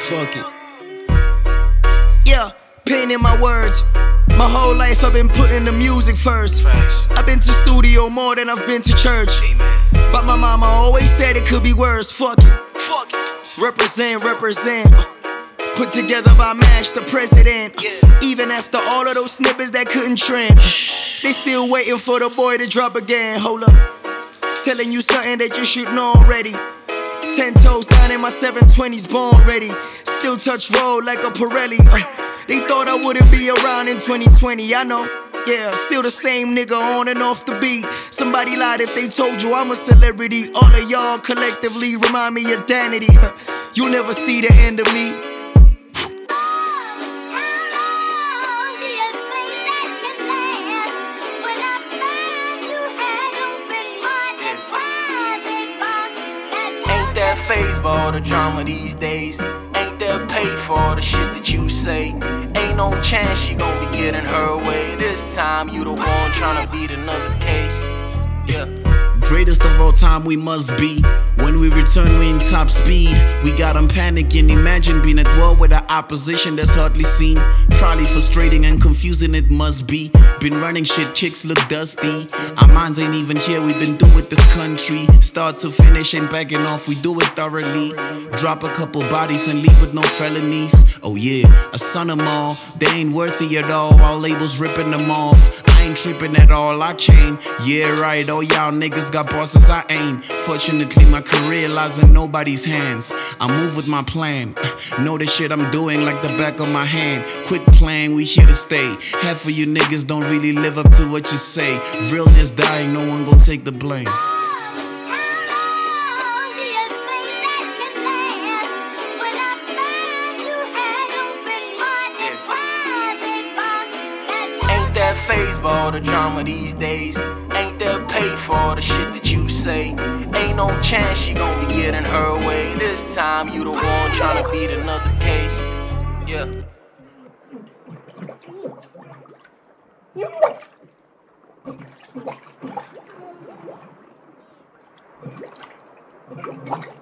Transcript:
fuck it. Yeah, pain in my words. My whole life I've been putting the music first. I've been to studio more than I've been to church. But my mama always said it could be worse. Fuck it. Represent. Put together by Mash, the president. Even after all of those snippets that couldn't trend, they still waiting for the boy to drop again. Hold up, telling you something that you should know already. 10 toes down in my 720s, born ready. Still touch road like a Pirelli. They thought I wouldn't be around in 2020, I know. Yeah, still the same nigga on and off the beat. Somebody lied if they told you I'm a celebrity. All of y'all collectively remind me of Danity. You'll never see the end of me. That phase for all the drama these days. Ain't that pay for all the shit that you say? Ain't no chance she gon' be getting her way. This time you the one tryna beat another case. Yeah. Greatest of all time we must be. When we return we in top speed. We got them panicking. Imagine being at war with an opposition that's hardly seen. Probably frustrating and confusing it must be. Been running shit, kicks look dusty. Our minds ain't even here, we been through with this country. Start to finish, ain't backing off, we do it thoroughly. Drop a couple bodies and leave with no felonies. Oh yeah, a son of all, they ain't worthy at all. Our labels ripping them off. I ain't tripping at all, I chain. Yeah right, all y'all niggas got bosses, I ain't. Fortunately my career lies in nobody's hands. I move with my plan. Know the shit I'm doing like the back of my hand. Quit playing, we here to stay. Half of you niggas don't really live up to what you say. Realness dying, no one gon' take the blame. That phase for all the drama these days. Ain't that pay for all the shit that you say? Ain't no chance she gon' be getting her way. This time you the one tryna beat another case. Yeah.